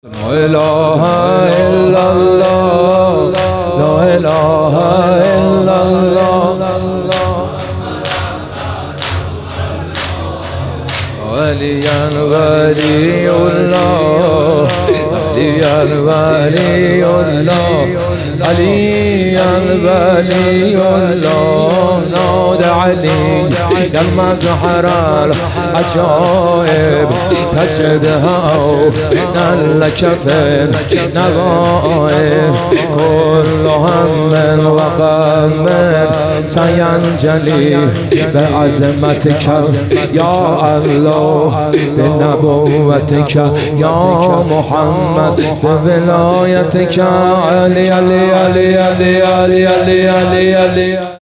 لا إله إلا الله لا إله إلا الله وليا ولي الله وليا ولي الله عليا ولي الله نود علي لما زهر العجائب تجدها نل كفن نوائب كل هم وغم سينجلي بعظمتك يا الله بنبوتك يا محمد بولايتك علي علي علي علي علي علي علي علي